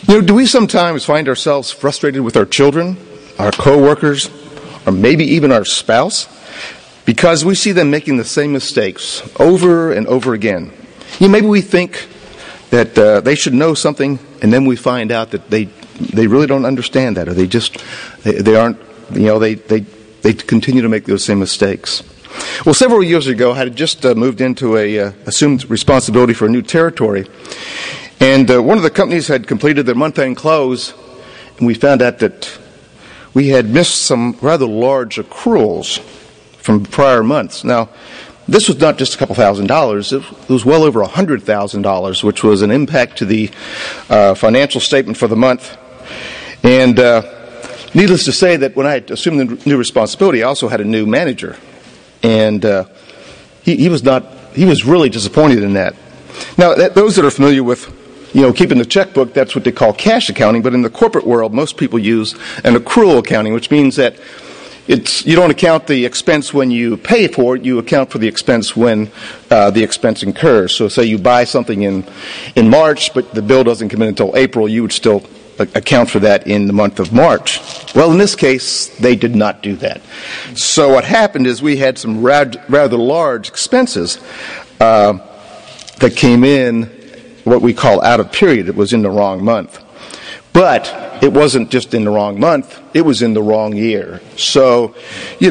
Do we sometimes find ourselves frustrated with our children, our co-workers, or maybe even our spouse, because we see them making the same mistakes over and over again? Maybe we think that they should know something, and then we find out that they really don't understand that, or they aren't, they continue to make those same mistakes. Well, several years ago, I had just moved into assumed responsibility for a new territory. And one of the companies had completed their month-end close, and we found out that we had missed some rather large accruals from prior months. Now, this was not just a couple $1,000s. It was well over $100,000, which was an impact to the financial statement for the month. And needless to say that when I had assumed the new responsibility, I also had a new manager. And he was really disappointed in that. Now, those that are familiar with keeping the checkbook, that's what they call cash accounting. But in the corporate world, most people use an accrual accounting, which means that you don't account the expense when you pay for it. You account for the expense when the expense incurs. So say you buy something in March, but the bill doesn't come in until April, you would still account for that in the month of March. Well, in this case, they did not do that. So what happened is we had some rather large expenses that came in what we call out of period. It was in the wrong month. But it wasn't just in the wrong month, it was in the wrong year. So, in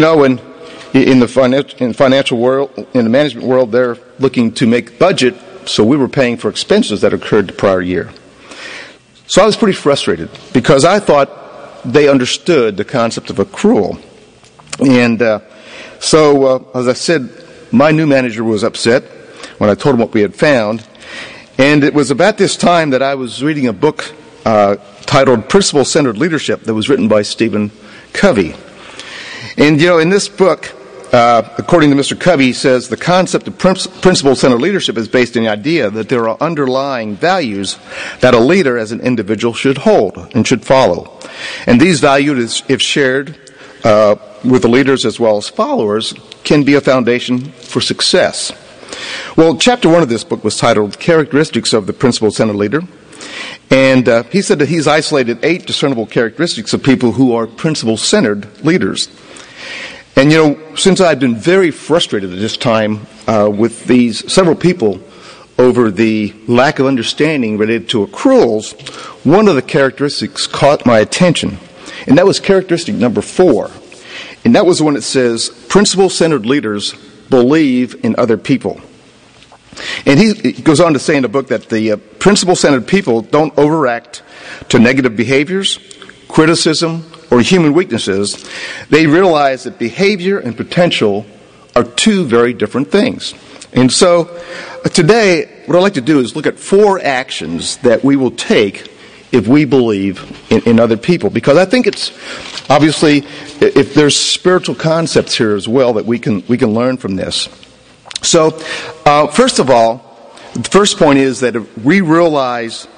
the financial world, in the management world, they're looking to make budget, so we were paying for expenses that occurred the prior year. So I was pretty frustrated because I thought they understood the concept of accrual. And so, as I said, my new manager was upset when I told him what we had found. And it was about this time that I was reading a book titled Principle-Centered Leadership that was written by Stephen Covey. And, in this book, according to Mr. Covey, he says the concept of principle-centered leadership is based on the idea that there are underlying values that a leader as an individual should hold and should follow. And these values, if shared with the leaders as well as followers, can be a foundation for success. Well, chapter 1 of this book was titled Characteristics of the Principle-Centered Leader. And he said that he's isolated 8 discernible characteristics of people who are principle-centered leaders. And, since I've been very frustrated at this time with these several people over the lack of understanding related to accruals, one of the characteristics caught my attention. And that was characteristic number 4. And that was the one that says, principle-centered leaders believe in other people. And he goes on to say in the book that the principle-centered people don't overact to negative behaviors, criticism, or human weaknesses. They realize that behavior and potential are 2 very different things. And so today, what I'd like to do is look at 4 actions that we will take if we believe in other people. Because I think it's obviously, if there's spiritual concepts here as well that we can learn from this. So, first of all, the first point is that we realize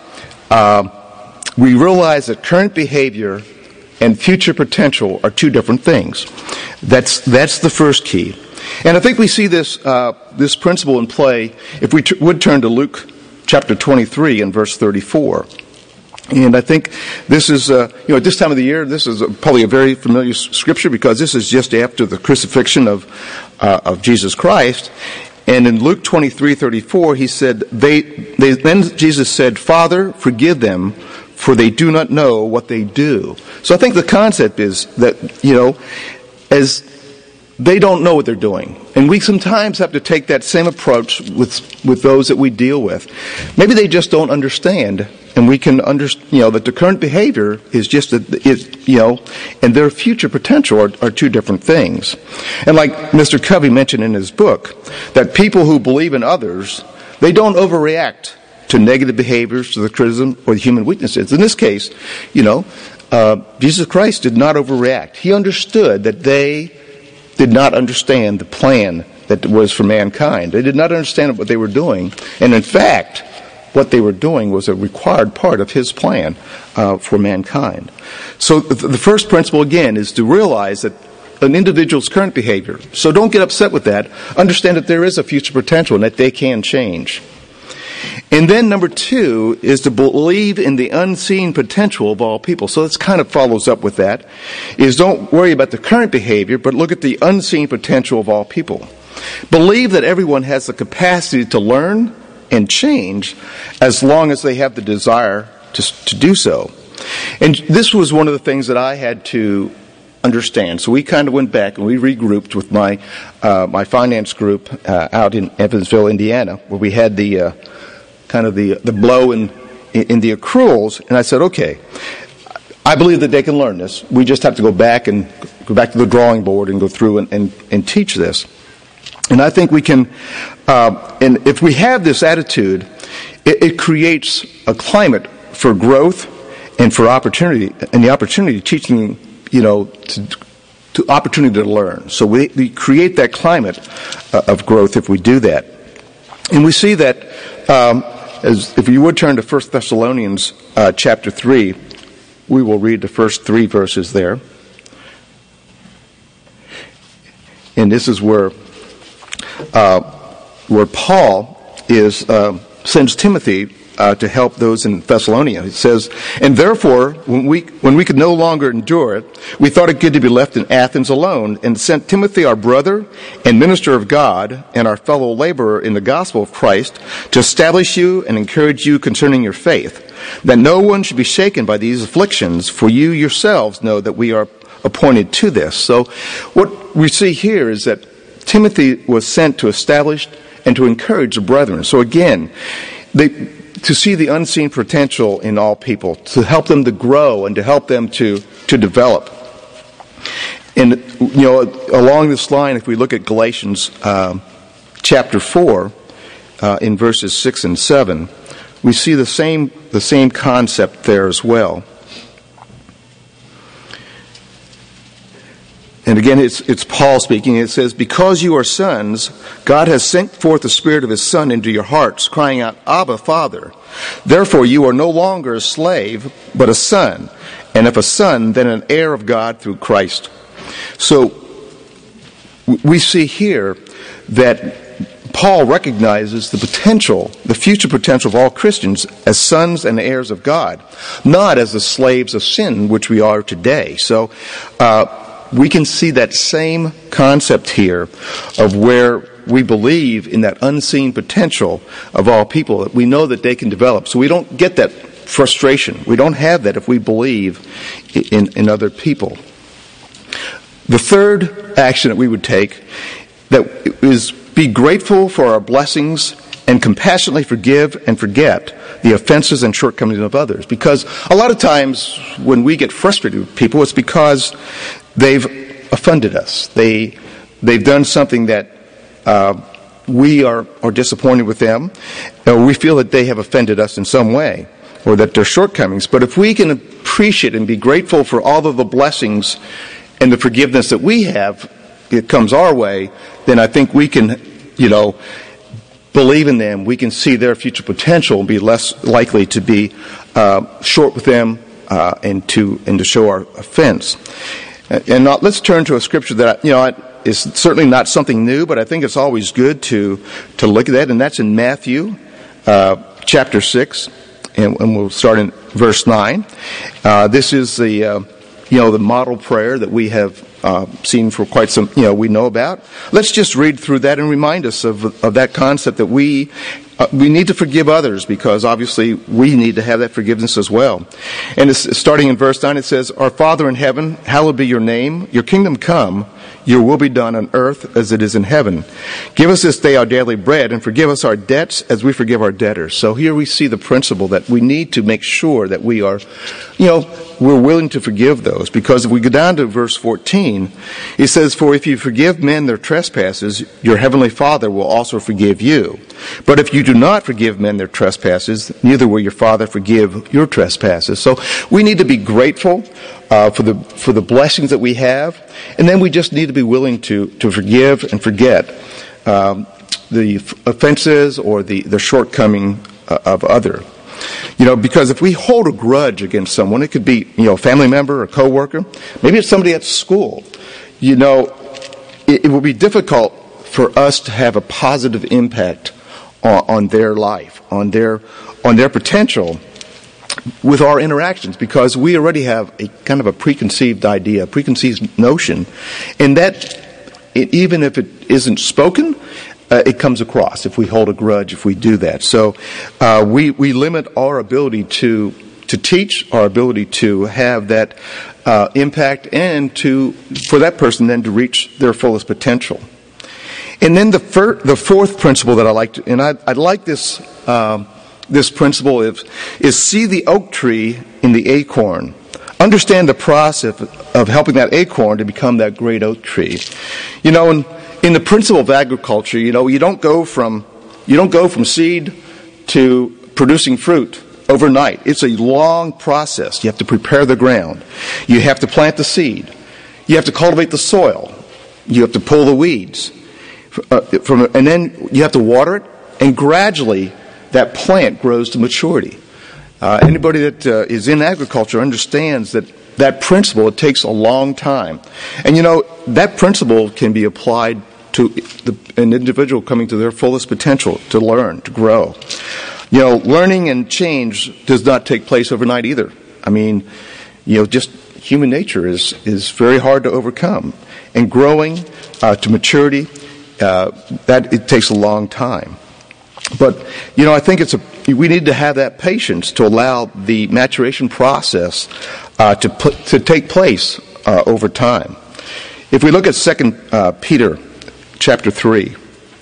that current behavior and future potential are 2 different things. That's the first key. And I think we see this principle in play if we would turn to Luke chapter 23 and verse 34. And I think this is, at this time of the year, this is probably a very familiar scripture because this is just after the crucifixion of Jesus Christ. And in Luke 23:34, he said, then Jesus said, Father, forgive them, for they do not know what they do. So I think the concept is that, as they don't know what they're doing. And we sometimes have to take that same approach with those that we deal with. Maybe they just don't understand. And we can understand, that the current behavior is just, and their future potential are 2 different things. And like Mr. Covey mentioned in his book, that people who believe in others, they don't overreact to negative behaviors, to the criticism, or the human weaknesses. In this case, Jesus Christ did not overreact. He understood that they did not understand the plan that was for mankind. They did not understand what they were doing. And in fact, what they were doing was a required part of his plan for mankind. So the first principle, again, is to realize that an individual's current behavior, so don't get upset with that. Understand that there is a future potential and that they can change. And then number 2 is to believe in the unseen potential of all people. So this kind of follows up with that, is don't worry about the current behavior, but look at the unseen potential of all people. Believe that everyone has the capacity to learn and change as long as they have the desire to do so. And this was one of the things that I had to understand. So we kind of went back and we regrouped with my finance group out in Evansville, Indiana, where we had the kind of the blow in the accruals. And I said, okay, I believe that they can learn this. We just have to go back to the drawing board and go through and teach this. And I think we can, and if we have this attitude, it creates a climate for growth and for opportunity, and the opportunity to teaching, to opportunity to learn. So we create that climate of growth if we do that. And we see that, as if you would turn to 1 Thessalonians chapter 3, we will read the first 3 verses there. And this is where Paul sends Timothy to help those in Thessalonica. It says, "And therefore, when we could no longer endure it, we thought it good to be left in Athens alone, and sent Timothy, our brother and minister of God, and our fellow laborer in the gospel of Christ, to establish you and encourage you concerning your faith, that no one should be shaken by these afflictions, for you yourselves know that we are appointed to this." So what we see here is that Timothy was sent to establish and to encourage the brethren. So again, to see the unseen potential in all people, to help them to grow and to help them to develop. And, along this line, if we look at Galatians chapter 4, in verses 6 and 7, we see the same concept there as well. And again, it's Paul speaking. It says, "Because you are sons, God has sent forth the Spirit of His Son into your hearts, crying out, 'Abba, Father.' Therefore you are no longer a slave, but a son. And if a son, then an heir of God through Christ." So we see here that Paul recognizes the potential, the future potential of all Christians as sons and heirs of God, not as the slaves of sin, which we are today. So, we can see that same concept here of where we believe in that unseen potential of all people, that we know that they can develop. So we don't get that frustration. We don't have that if we believe in other people. The third action that we would take that is be grateful for our blessings and compassionately forgive and forget the offenses and shortcomings of others. Because a lot of times when we get frustrated with people, it's because they've offended us. They've done something that we are disappointed with them. We feel that they have offended us in some way, or that they're shortcomings. But if we can appreciate and be grateful for all of the blessings and the forgiveness that we have, it comes our way, then I think we can, believe in them. We can see their future potential and be less likely to be short with them and to show our offense. And let's turn to a scripture that is certainly not something new, but I think it's always good to look at that, and that's in Matthew chapter 6, and we'll start in verse 9. This is the model prayer that we have seen for quite some, we know about. Let's just read through that and remind us of that concept that we need to forgive others, because obviously we need to have that forgiveness as well. And it's starting in verse 9, it says, "Our Father in heaven, hallowed be your name. Your kingdom come. Your will be done on earth as it is in heaven. Give us this day our daily bread, and forgive us our debts as we forgive our debtors." So here we see the principle that we need to make sure that we are, we're willing to forgive those. Because if we go down to verse 14, it says, "For if you forgive men their trespasses, your heavenly Father will also forgive you. But if you do not forgive men their trespasses, neither will your Father forgive your trespasses." So we need to be grateful for the blessings that we have, and then we just need to be willing to forgive and forget the offenses or the shortcoming of other. Because if we hold a grudge against someone, it could be a family member, a coworker, maybe it's somebody at school. It will be difficult for us to have a positive impact on their life, on their potential with our interactions, because we already have a kind of a preconceived idea, a preconceived notion, and that even if it isn't spoken, it comes across if we hold a grudge, if we do that. So we limit our ability to teach, our ability to have that impact, and for that person then to reach their fullest potential. And then the fourth principle that I like to, and I like this principle is see the oak tree in the acorn. Understand the process of helping that acorn to become that great oak tree. You know, in the principle of agriculture, you know, you don't go from seed to producing fruit overnight. It's a long process. You have to prepare the ground. You have to plant the seed. You have to cultivate the soil. You have to pull the weeds. And then you have to water it, and gradually that plant grows to maturity. Anybody that is in agriculture understands that principle. It takes a long time. And you know, that principle can be applied to an individual coming to their fullest potential, to learn, to grow. You know, learning and change does not take place overnight either. I mean, you know, just human nature is very hard to overcome. And growing to maturity, that it takes a long time. But, you know, I think we need to have that patience to allow the maturation process to take place over time. If we look at 2 Peter chapter 3,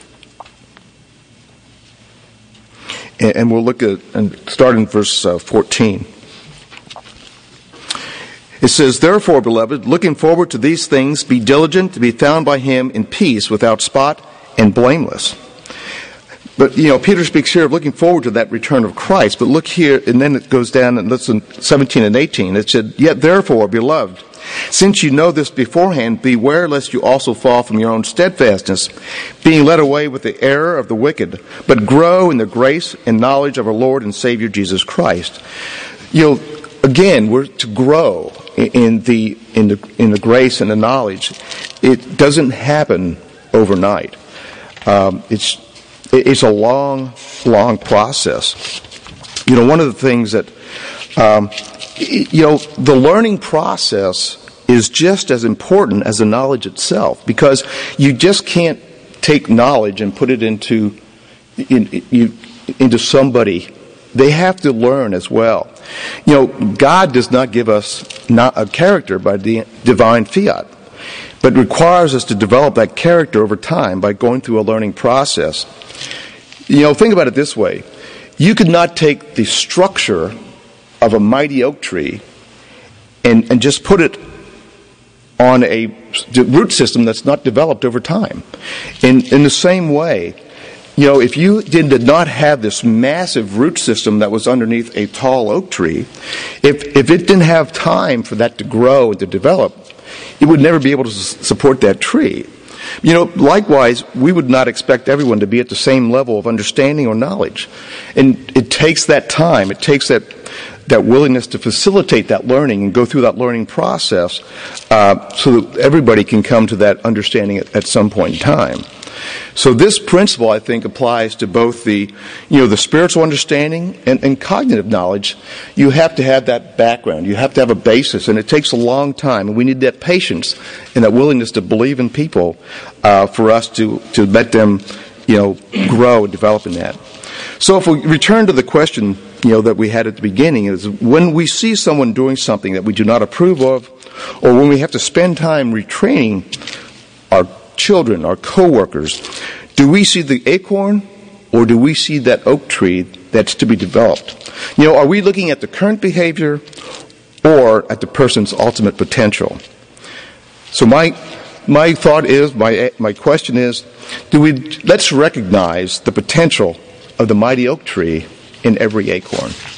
and we'll look at and start in verse 14. It says, "Therefore, beloved, looking forward to these things, be diligent to be found by him in peace, without spot and blameless." But, you know, Peter speaks here of looking forward to that return of Christ. But look here, and then it goes down and listen, 17 and 18. It said, "Yet therefore, beloved, since you know this beforehand, beware lest you also fall from your own steadfastness, being led away with the error of the wicked, but grow in the grace and knowledge of our Lord and Savior Jesus Christ." You know, again, we're to grow in the grace and the knowledge. It doesn't happen overnight. It's a long process. You know, one of the things that, you know, the learning process is just as important as the knowledge itself, because you just can't take knowledge and put it into somebody. They have to learn as well. You know, God does not give us not a character by the divine fiat, but requires us to develop that character over time by going through a learning process. You know, think about it this way. You could not take the structure of a mighty oak tree and just put it on a root system that's not developed over time. In the same way, you know, if you did not have this massive root system that was underneath a tall oak tree, if it didn't have time for that to grow and to develop, it would never be able to support that tree. You know, likewise, we would not expect everyone to be at the same level of understanding or knowledge. And it takes that time, it takes that willingness to facilitate that learning and go through that learning process so that everybody can come to that understanding at some point in time. So this principle, I think, applies to both the spiritual understanding and cognitive knowledge. You have to have that background. You have to have a basis, and it takes a long time. And we need that patience and that willingness to believe in people for us to let them, grow and develop in that. So if we return to the question, that we had at the beginning, is when we see someone doing something that we do not approve of, or when we have to spend time retraining our children, our co-workers, do we see the acorn or do we see that oak tree that's to be developed? Are we looking at the current behavior or at the person's ultimate potential? So my thought is, my question is, let's recognize the potential of the mighty oak tree in every acorn.